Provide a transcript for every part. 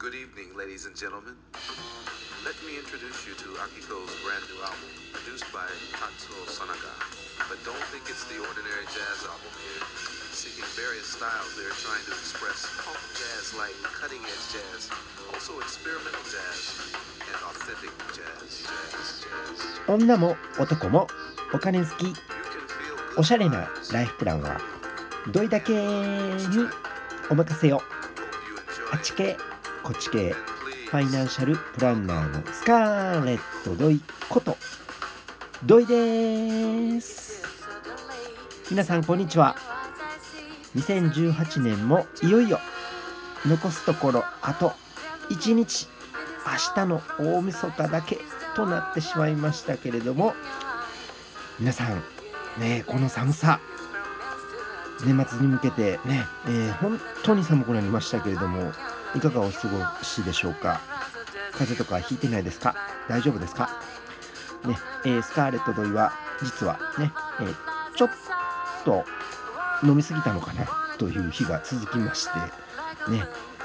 Good evening, ladies and gentlemen. Let me introduce you to Akiko's brand new album, produced by Tatsuo Sanaga. But don't think it's the ordinary jazz album here. Seeking various styles, they're trying to express punk jazz-like cutting-edge jazz, also experimental jazz, and authentic jazz. 女も男もお金好き You can feel お good しゃれな vibes. ライフプランはどいだけにお任せよ Hope you あ enjoy っち it. 系こっち系 And ファイ please, ナンシャルプランナーのスカーレットドイことドイです。皆さんこんにちは。2018年もいよいよ残すところあと1日、明日の大晦日だけとなってしまいましたけれども、皆さんね、この寒さ年末に向けてね、本当に寒くなりましたけれども、いかがお過ごしでしょうか。風邪とかひいてないですか？大丈夫ですかね。スカーレットドイは実はね、ちょっと飲みすぎたのかなという日が続きましてね、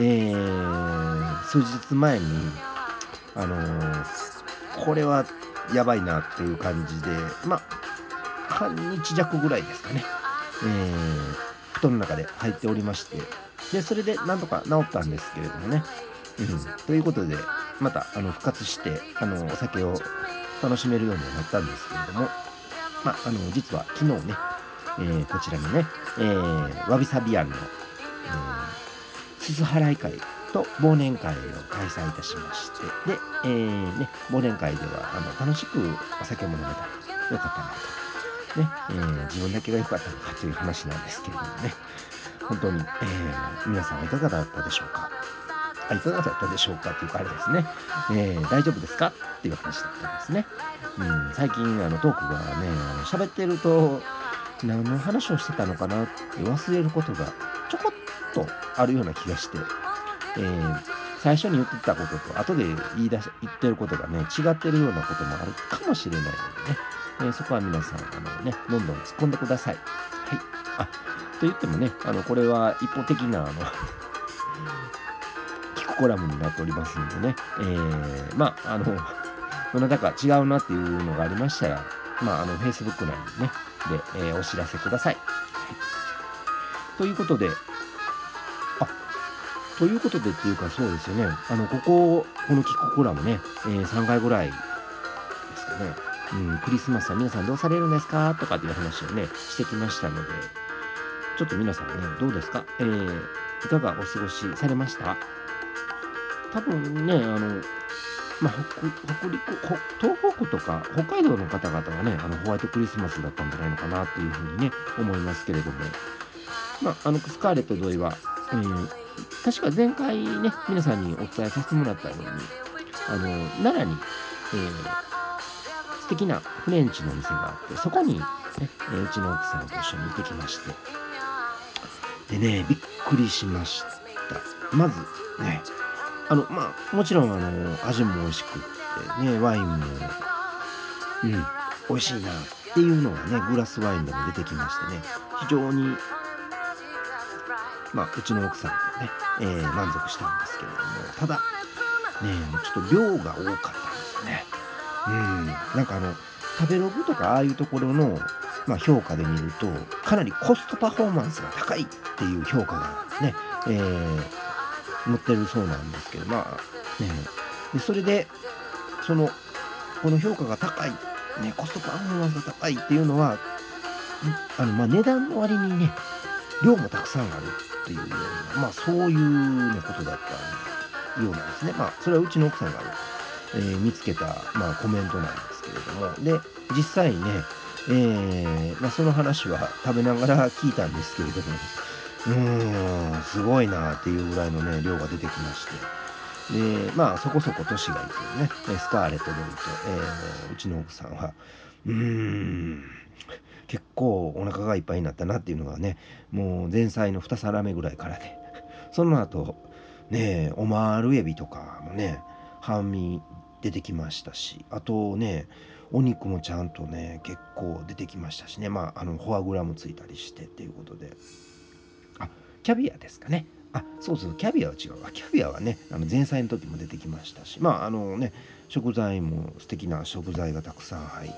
数日前にこれはやばいなという感じで、半日弱ぐらいですかね、布団の中で入っておりまして、でそれでなんとか治ったんですけれどもね、ということでまた復活してお酒を楽しめるようにはなったんですけれども、実は昨日ね、こちらのね、わびさび庵の、すす払い会と忘年会を開催いたしまして、で、忘年会では楽しくお酒も飲めたらよかったなと、自分だけが良かったのかという話なんですけれどもね、本当に、皆さんはいかがだったでしょうか。いかがだったでしょうかっていうかあれですね、大丈夫ですかっていう話だったんですね。最近トークがね喋ってると何の話をしてたのかなって忘れることがちょこっとあるような気がして、最初に言ってたことと後で言ってることがね違ってるようなこともあるかもしれないのでね、そこは皆さんどんどん突っ込んでください。はい。と言ってもねこれは一方的な聞くコラムになっておりますんでね、どなたか違うなっていうのがありましたら、Facebook なりねで、お知らせください。はい、ということで、っていうかそうですよね。このキックコラムね、3回ぐらいですかね。クリスマスは皆さんどうされるんですかとかっていう話をねしてきましたので、ちょっと皆さんねどうですか？いかがお過ごしされました？多分ね北陸、東北とか北海道の方々はねホワイトクリスマスだったんじゃないのかなっていうふうにね思いますけれども、スカーレット同意は、確か前回ね皆さんにお伝えさせてもらったように奈良に、素敵なフレンチのお店があって、そこにね、うちの奥さんと一緒に行ってきまして、でねびっくりしました。まずねもちろん味も美味しくってね、ワインも美味しいなっていうのがねグラスワインでも出てきましてね、非常にうちの奥さんもね、満足したんですけれども、ただねちょっと量が多かったんですよね。なんか食べログとかああいうところの、評価で見るとかなりコストパフォーマンスが高いっていう評価がね、載ってるそうなんですけど、でそれでこの評価が高い、コストパフォーマンスが高いっていうのは、値段の割にね量もたくさんあるっていうような、そういうねことだったようなんですね。それはうちの奥さんが見つけた、コメントなんですけれども、で実際ね、その話は食べながら聞いたんですけれども、すごいなっていうぐらいのね量が出てきまして、でそこそこ年がいてね、スカーレット・ドイと、うちの奥さんは結構お腹がいっぱいになったなっていうのがね、もう前菜の2皿目ぐらいからで、その後ねオマールエビとかもね半身出てきましたし、あとねお肉もちゃんとね結構出てきましたしね、フォアグラもついたりしてっていうことで、キャビアですかね、 そうそう、キャビアは違うわ。キャビアはね、前菜の時も出てきましたし、まあ、ね、食材も素敵な食材がたくさん入って、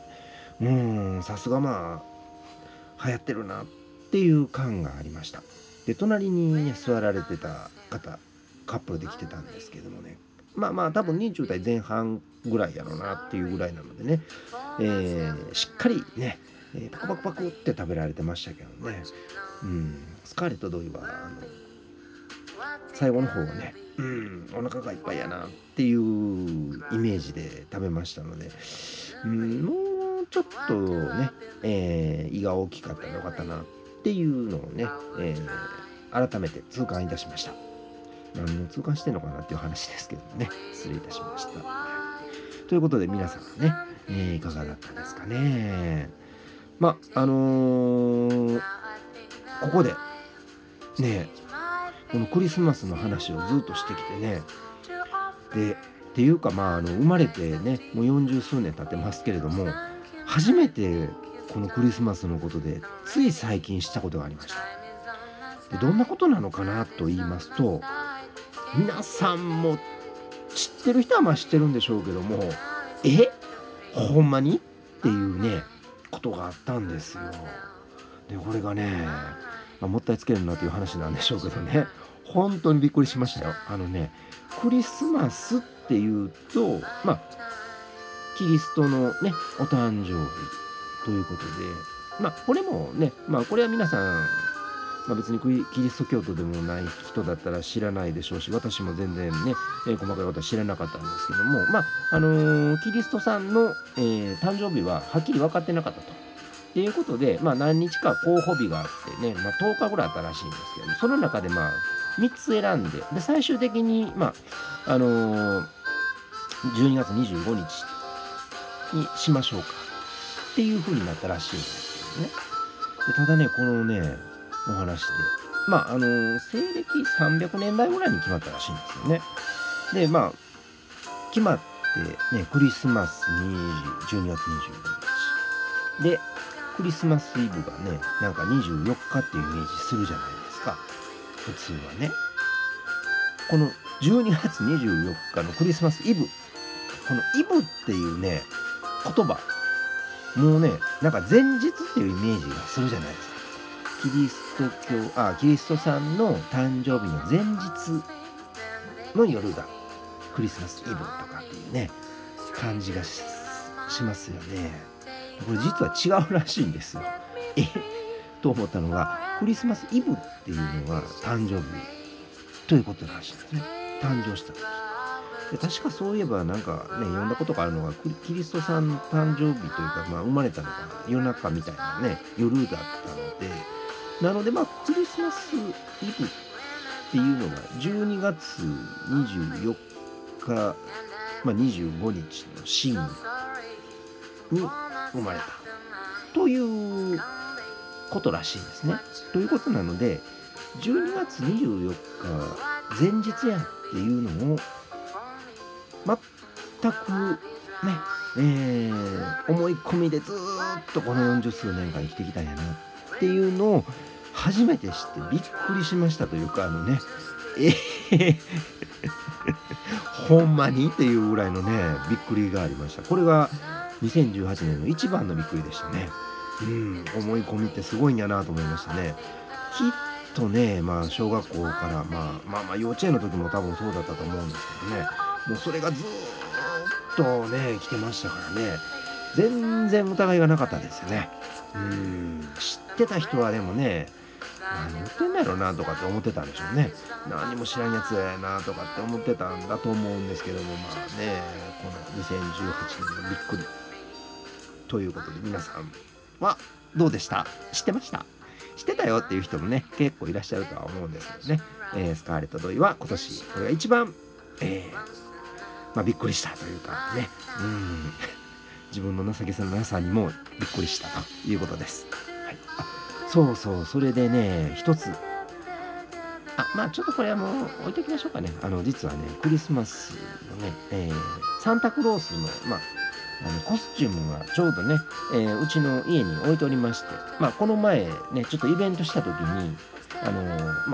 さすがまあ、流行ってるなっていう感がありました。で、隣にね、座られてた方、カップルで来てたんですけどもね、まあまあ、多分20代前半ぐらいやろうなっていうぐらいなのでね、しっかりね、パクパクパクって食べられてましたけどね。スカーレット・ドイは、最後の方はね、お腹がいっぱいやなっていうイメージで食べましたので、もうちょっとね、胃が大きかったらよかったなっていうのをね、改めて痛感いたしました。何を痛感してんのかなっていう話ですけどもね、失礼いたしました。ということで皆さんね、いかがだったですかね。ま、ここでね、このクリスマスの話をずっとしてきてね、で、っていうか、まあ、生まれてね、もう40数年経ってますけれども、初めてこのクリスマスのことで、つい最近知ったことがありました。で、どんなことなのかなと言いますと、皆さんも知ってる人はまあ知ってるんでしょうけども、え、ほんまにっていうね、ことがあったんですよ。で、これがね、もったいつけるなという話なんでしょうけどね、本当にびっくりしましたよ。クリスマスっていうと、キリストのね、お誕生日ということで、これもね、これは皆さん、別にキリスト教徒でもない人だったら知らないでしょうし、私も全然ね、細かいことは知らなかったんですけども、キリストさんの、誕生日ははっきり分かってなかったと。っていうことで、何日か候補日があってね、10日ぐらいあったらしいんですけども、その中で3つ選んで、で、最終的に、あのー12月25日にしましょうかっていう風になったらしいんですけどね。で、ただね、このね、お話で、西暦300年代ぐらいに決まったらしいんですよね。で、決まってね、クリスマスに12月25日。で、クリスマスイブがね、なんか24日っていうイメージするじゃないですか。普通はね。この12月24日のクリスマスイブ、このイブっていうね、言葉、もうね、なんか前日っていうイメージがするじゃないですか。キリストさんの誕生日の前日の夜がクリスマスイブとかっていうね、感じがしますよね。これ実は違うらしいんですよ。えと思ったのが、クリスマスイブっていうのが誕生日ということらしいんですね。誕生した時。で、確かそういえばなんかね、読んだことがあるのが、キリストさんの誕生日というか、生まれたのが夜中みたいなね、夜だったので、なのでクリスマスイブっていうのが12月24日、25日の深夜に生まれたということらしいんですね。ということなので、12月24日前日やっていうのを全くね、思い込みでずーっとこの40数年間生きてきたんやなっていうのを初めて知ってびっくりしましたというか、ええほんまにっていうぐらいのね、びっくりがありました。これが2018年の一番のびっくりでしたね。思い込みってすごいんやなと思いましたね。きっとね、小学校から、幼稚園の時も多分そうだったと思うんですけどね、もうそれがずーっとね、来てましたからね、全然疑いがなかったですよね。知ってた人はでもね、何言ってんだろうなとかって思ってたんでしょうね。何も知らんやつやなとかって思ってたんだと思うんですけども、この2018年のびっくりということで、皆さんはどうでした？知ってました？知ってたよっていう人もね、結構いらっしゃるとは思うんですけどね。スカーレット・ドイは今年これが一番、びっくりしたというかね、自分の情けなさにもびっくりしたということです。はい。そうそう、それでね、一つ、ちょっとこれはもう置いときましょうかね。実はね、クリスマスのね、サンタクロースの、コスチュームがちょうどね、うちの家に置いておりまして、この前ね、ちょっとイベントした時に、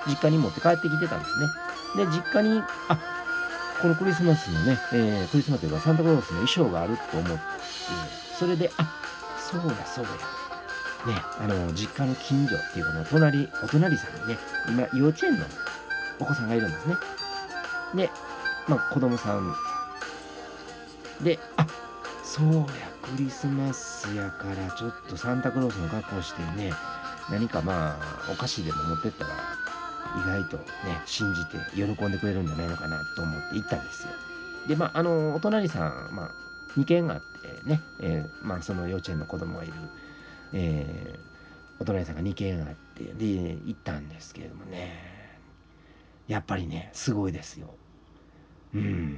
実家に持って帰ってきてたんですね。で、実家に、このクリスマスのね、クリスマスというかサンタクロースの衣装があると思って、それで、そうやそうや。ね、実家の近所っていうか、お隣さんにね、今、幼稚園のお子さんがいるんですね。で、子供さんで、そうや、クリスマスやからちょっとサンタクロースの格好してね、何かお菓子でも持ってったら、意外とね、信じて喜んでくれるんじゃないのかなと思って行ったんですよ。で、お隣さん、2軒があってね、その幼稚園の子供がいる、えお隣さんが2軒あって、で、行ったんですけれどもね、やっぱりね、すごいですよ。うん、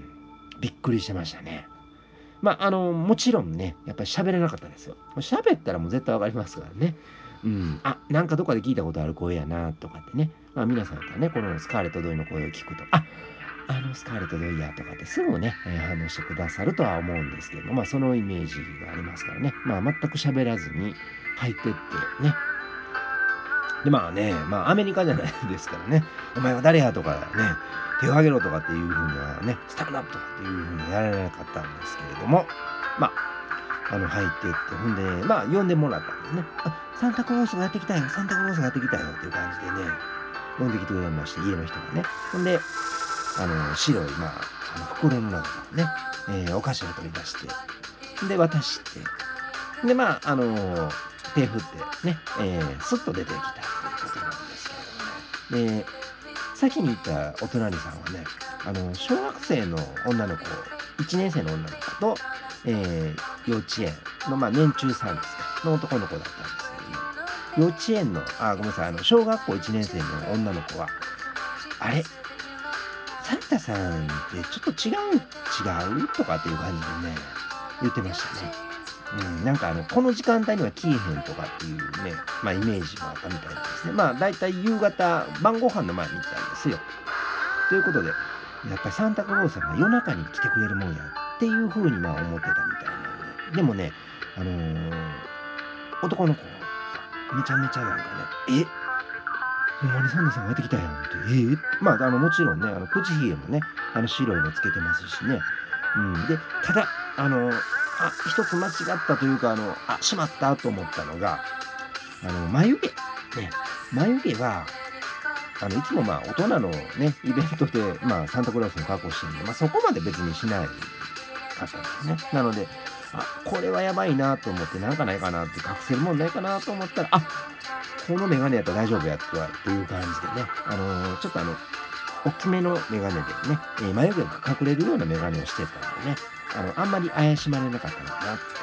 びっくりしましたね。もちろんね、やっぱり喋れなかったですよ。喋ったらもう絶対わかりますからね。なんかどっかで聞いたことある声やなとかってね。皆さんやったらね、このスカーレット・ドイの声を聞くと、あのスカーレット・ドイヤとかってすぐね、反応してくださるとは思うんですけども、そのイメージがありますからね。全く喋らずに入ってってね。で、アメリカじゃないですからね、お前は誰やとかね、手を挙げろとかっていう風にはね、スタンドアップとかっていう風にはやられなかったんですけれども、入ってって、ほんで、呼んでもらったんですね。サンタクロースがやってきたよ、サンタクロースがやってきたよっていう感じでね、呼んできてくれまして、家の人がね。ほんで、白い、袋の中からね、お菓子を取り出して、で、渡して、で、手振ってね、スッと出てきたということなんですけれどもね。で、先に行ったお隣さんはね、小学生の女の子、1年生の女の子と、幼稚園の、年中さんですか、の男の子だったんですけども、幼稚園の、ごめんなさい、小学校1年生の女の子は、あれ、サンタさんってちょっと違うとかっていう感じでね、言ってましたね。なんかこの時間帯には来えへんとかっていうね、イメージもあったみたいなんですね。だいたい夕方、晩ご飯の前に行ったんですよ。ということで、やっぱりサンタクロースさんが夜中に来てくれるもんやっていう風に思ってたみたいなんで。でもね、あのー男の子、めちゃめちゃなんかね、ほんまにサンタさんがやってきたやんって、もちろんね、口ひげもね、白いのつけてますしね。で、ただ、一つ間違ったというか、しまったと思ったのが、眉毛。ね、眉毛は、いつも大人のね、イベントで、サンタクロースの格好してるんで、そこまで別にしないかったんですね。なので、これはやばいなと思って、なんかないかなって、隠せるもんないかなと思ったら、このメガネやったら大丈夫やっていう感じでね、ちょっと大きめのメガネでね、眉毛が隠れるようなメガネをしてたんでね、あんまり怪しまれなかったのかなっていう。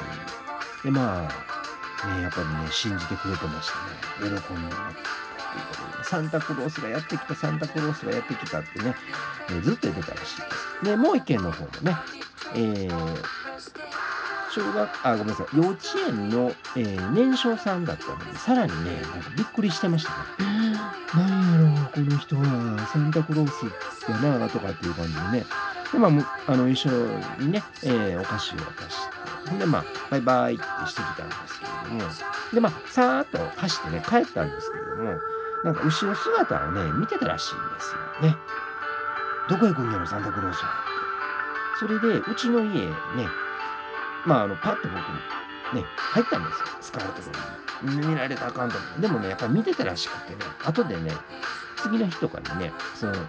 で、やっぱりね、信じてくれてましたね。喜んでもらったということで、サンタクロースがやってきた、サンタクロースがやってきたってね、ずっと言ってたらしいです。で、もう一軒の方もね、えーごめんなさい、幼稚園の、年少さんだったので、さらにね、なんかびっくりしてましたね。なんやろう、この人は、サンタクロースやなとかっていう感じでね。で、一緒にね、お菓子を渡して、ほんで、バイバイってしてきたんですけれども、で、さーっと走ってね、帰ったんですけれども、なんか後ろ姿をね、見てたらしいんですよね。どこ行くんやろ、サンタクロースはって。それで、うちの家ね、パッと僕ね、入ったんですよ、スカーレット見られたらあかんと思って。でもね、やっぱり見てたらしくてね、後でね、次の日とかにね、その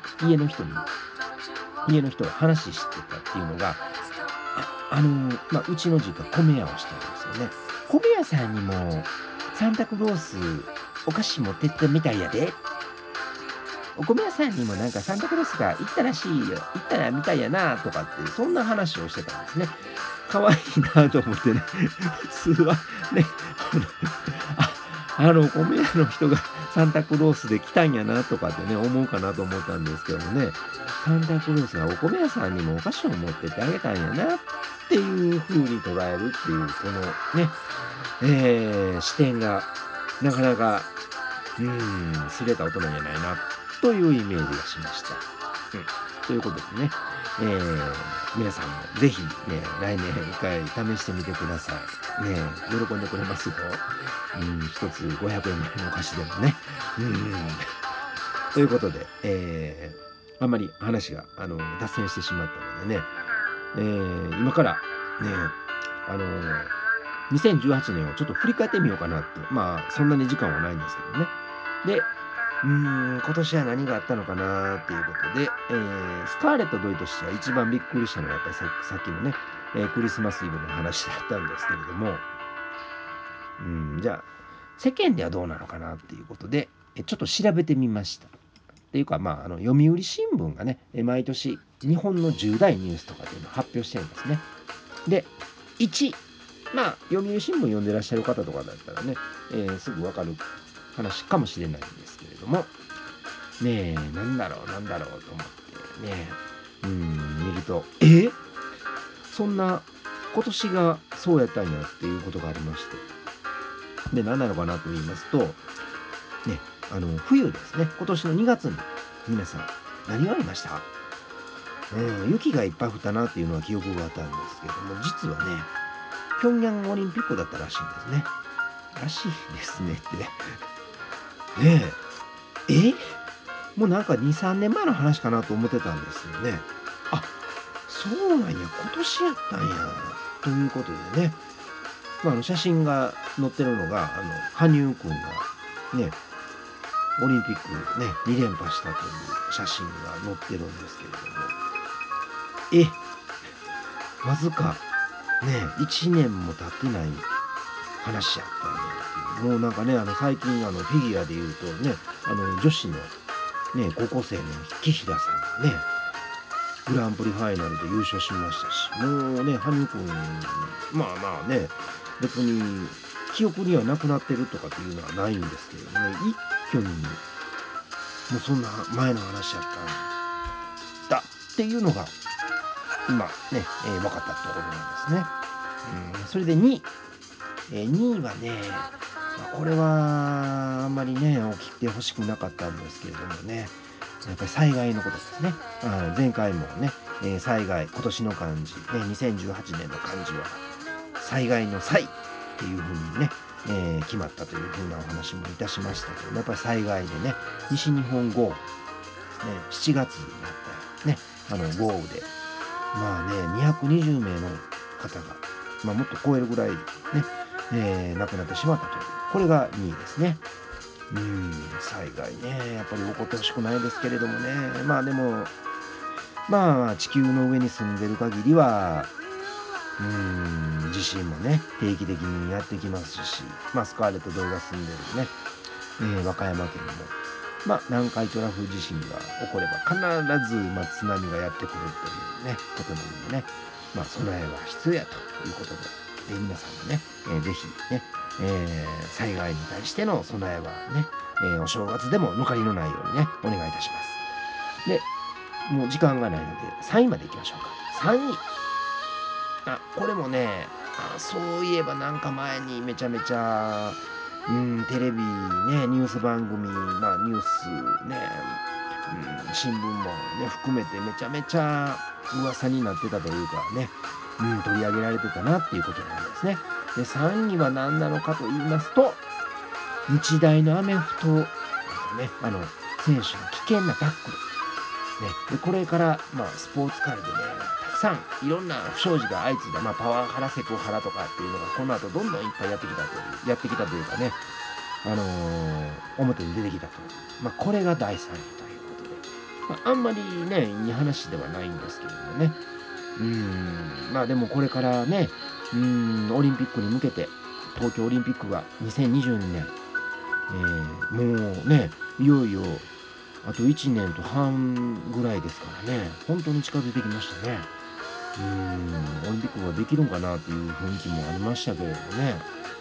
家の人が話してたっていうのが、うちの実家米屋をしてるんですよね。米屋さんにもサンタクロースお菓子持ってったみたいやで。お米屋さんにもなんかサンタクロースが行ったらしいよ、行ったらみたいやなとかって、そんな話をしてたんですね。可愛いなと思ってね、普通はね、米屋の人がサンタクロースで来たんやなとかってね、思うかなと思ったんですけどもね、サンタクロースがお米屋さんにもお菓子を持ってってあげたんやなっていう風に捉えるっていう、このね、視点がなかなか、すれた大人じゃないなというイメージがしました。ということでね、皆さんもぜひね、来年一回試してみてください。ね、喜んでくれますよ。一つ500円ぐらいのお菓子でもね。 ということで、あんまり話が脱線してしまったのでね、今からね2018年をちょっと振り返ってみようかなって、まあそんなに時間はないんですけどね。で、今年は何があったのかなっていうことで、スカーレット・ドイとしては一番びっくりしたのはやっぱりさっきのね、クリスマスイブの話だったんですけれども、じゃあ世間ではどうなのかなっていうことで、ちょっと調べてみました。っていうか、読売新聞がね、毎年日本の重大ニュースとかっていうのを発表してるんですね。で、1、読売新聞読んでらっしゃる方とかだったらね、すぐわかる話かもしれないんですけれども、ねえ、なんだろうと思ってね、見ると、そんな今年がそうやったんやっていうことがありまして、で、何なのかなと言いますと、ね、冬ですね、今年の2月に皆さん何がありました？雪がいっぱい降ったなっていうのは記憶があったんですけれども、実はね、平壌オリンピックだったらしいんですね。らしいですねってねもうなんか2、3年前の話かなと思ってたんですよね。あ、そうなんや、今年やったんや。ということでね、写真が載ってるのが、羽生くんがね、オリンピックね、2連覇したという写真が載ってるんですけれども、わずかね、1年も経ってない話やったんやっていう。もうなんかね、最近フィギュアで言うとね、女子のね、高校生の紀平さんがね、グランプリファイナルで優勝しましたし、もうね、羽生くん、ね、別に記憶にはなくなってるとかっていうのはないんですけれどね、一挙にもうそんな前の話やったんだっていうのが今ね、分かったところなんですね。それで2位はね、これはあんまりね起きてほしくなかったんですけれどもね、やっぱり災害のことですね。前回もね、災害、今年の漢字、ね、2018年の漢字は災害の災っていうふうにね、決まったというふうなお話もいたしましたけど、やっぱり災害でね、西日本豪雨ですね、7月になったね、豪雨で220名の方が、もっと超えるぐらいね、亡くなってしまったという、これが2位ですね。災害ね、やっぱり起こってほしくないですけれどもね、でも地球の上に住んでる限りは地震もね定期的にやってきますし、スカーレット・ドイが住んでるね、和歌山県も南海トラフ地震が起これば必ず、津波がやってくるというねことなのでね、備えは必要やということで、皆さんもね、ぜひね、災害に対しての備えはね、お正月でも抜かりのないようにねお願いいたします。で、もう時間がないので3位までいきましょうか。3位、これもね、そういえばなんか前にめちゃめちゃテレビね、ニュース番組、ニュースね、新聞もね含めてめちゃめちゃ噂になってたというかね、取り上げられてたなっていうことなんですね。で、3位は何なのかと言いますと、日大のアメフトね、選手の危険なタックル。で、これから、スポーツ界でね、たくさんいろんな不祥事が相次いだ、パワハラ、セクハラとかっていうのが、この後どんどんいっぱいやってきたというかね、表に出てきたと。これが第3位ということで、あんまりね、いい話ではないんですけれどもね。でもこれからね、オリンピックに向けて、東京オリンピックが2022年、もうね、いよいよ、あと1年と半ぐらいですからね、本当に近づいてきましたね。オリンピックができるんかなっていう雰囲気もありましたけれどもね。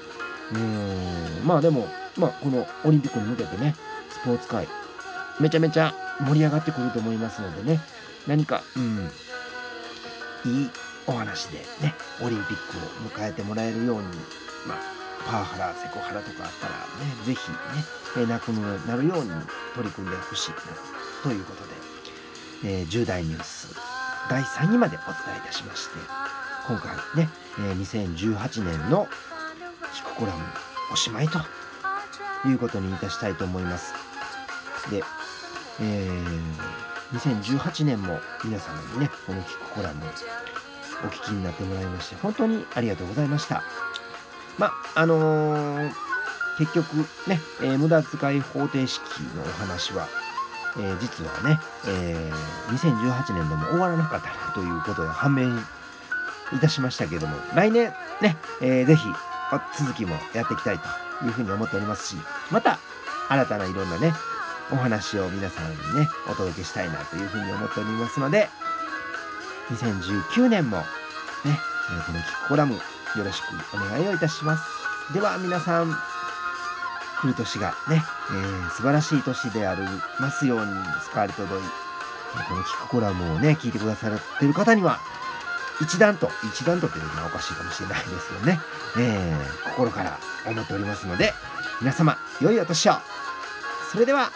でも、このオリンピックに向けてね、スポーツ界、めちゃめちゃ盛り上がってくると思いますのでね、何か、いいお話でね、オリンピックを迎えてもらえるように、パワハラ、セクハラとかあったらね、ぜひね、なくなるように取り組んでほしいなということで、重大ニュース第3位までお伝えいたしまして、今回ね、2018年のキクコラムおしまいということにいたしたいと思います。で、 2018年も皆様にね、このキックコラムお聞きになってもらいまして本当にありがとうございました。ま、結局ね、無駄遣い方程式のお話は、実はね、2018年でも終わらなかったなということが判明いたしましたけども、来年ね、ぜひ続きもやっていきたいというふうに思っておりますし、また新たないろんなね、お話を皆さんにね、お届けしたいなというふうに思っておりますので、2019年もね、このキックコラムよろしくお願いをいたします。では皆さん、来る年がね、素晴らしい年でありますように、スカーレットドイ、このキックコラムをね、聞いてくださっている方には、一段とというのはおかしいかもしれないですけどね、心から思っておりますので、皆様、良いお年を。それでは、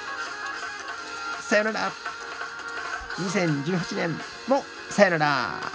さよなら。2018年もさよなら。